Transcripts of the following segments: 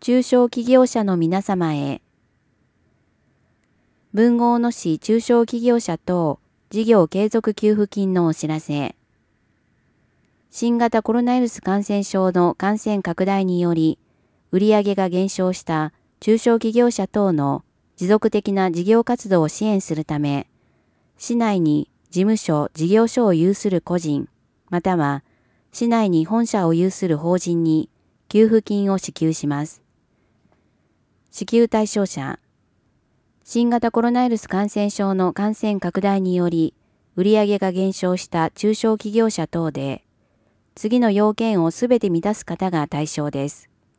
中小企業者の皆様へ。豊後大野市中小企業者等事業継続給付金のお知らせ。新型コロナウイルス感染症の感染拡大により、売上が減少した中小企業者等の持続的な事業活動を支援するため、市内に事務所・事業所を有する個人、または市内に本社を有する法人に給付金を支給します。支給対象者、新型コロナウイルス感染症の感染拡大により、売上が減少した中小企業者等で、次の要件をすべて満たす方が対象です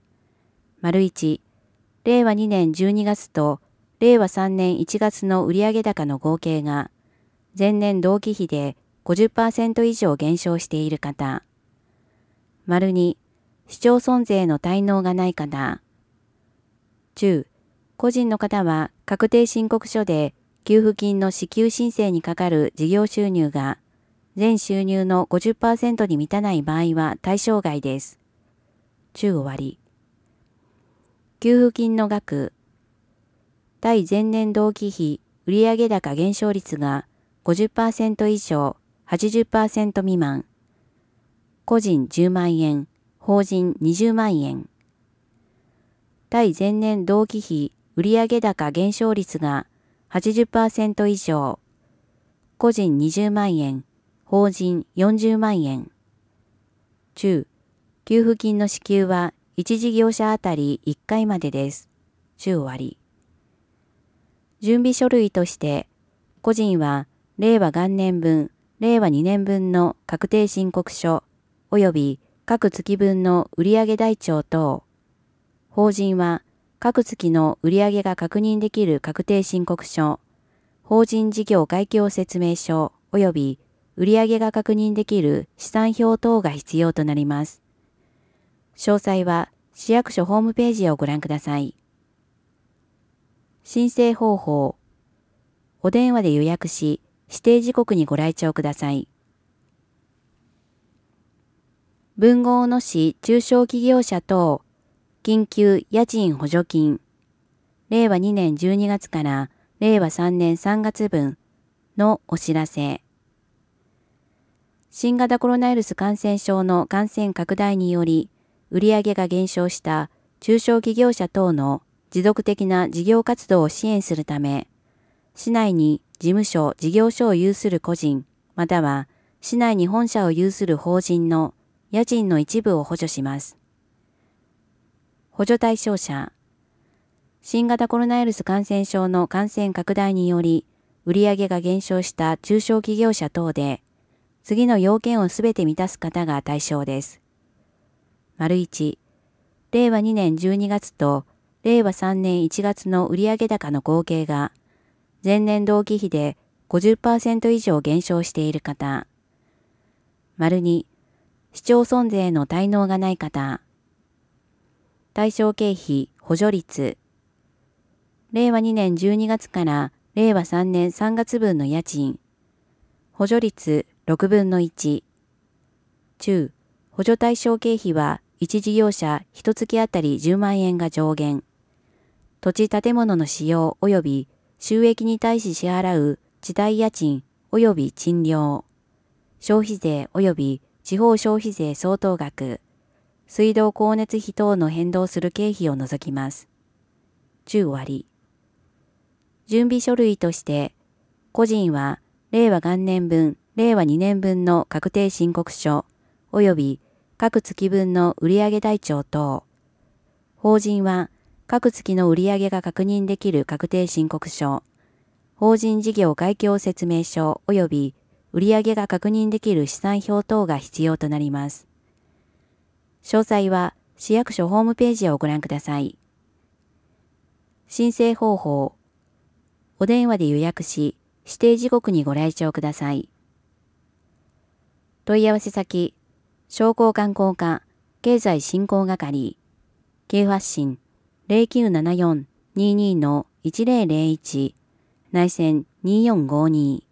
。1、令和2年12月と令和3年1月の売上高の合計が、前年同期比で 50% 以上減少している方。2、市町村税の滞納がない方。中、個人の方は確定申告書で給付金の支給申請にかかる事業収入が全収入の 50% に満たない場合は対象外です。中終わり。給付金の額。対前年同期比売上高減少率が 50% 以上、80% 未満。個人10万円、法人20万円。対前年同期比売上高減少率が 80% 以上。個人20万円、法人40万円。中、給付金の支給は1事業者あたり1回までです。中終わり。準備書類として、個人は令和元年分、令和2年分の確定申告書及び各月分の売上台帳等、法人は各月の売上が確認できる確定申告書、法人事業概況説明書及び売上が確認できる試算表等が必要となります。詳細は市役所ホームページをご覧ください。申請方法。お電話で予約し、指定時刻にご来庁ください。豊後大野市中小企業者等緊急家賃補助金。令和2年12月から令和3年3月分のお知らせ。新型コロナウイルス感染症の感染拡大により、売上が減少した中小企業者等の持続的な事業活動を支援するため、市内に事務所・事業所を有する個人、または市内に本社を有する法人の家賃の一部を補助します。補助対象者。新型コロナウイルス感染症の感染拡大により、売上が減少した中小企業者等で、次の要件をすべて満たす方が対象です。1、令和2年12月と令和3年1月の売上高の合計が、前年同期比で 50% 以上減少している方。2、市町村税の滞納がない方。対象経費補助率。令和2年12月から令和3年3月分の家賃。補助率6分の1。中、補助対象経費は1事業者1月あたり10万円が上限。土地建物の使用及び収益に対し支払う地帯家賃及び賃料。消費税及び地方消費税相当額。水道光熱費等の変動する経費を除きます。中終わり。準備書類として、個人は令和元年分、令和2年分の確定申告書及び各月分の売上台帳等。法人は各月の売上が確認できる確定申告書、法人事業概況説明書及び売上が確認できる試算表等が必要となります。詳細は市役所ホームページをご覧ください。申請方法。お電話で予約し、指定時刻にご来庁ください。問い合わせ先、商工観光課経済振興係、京発信 0974-22-1001 内線2452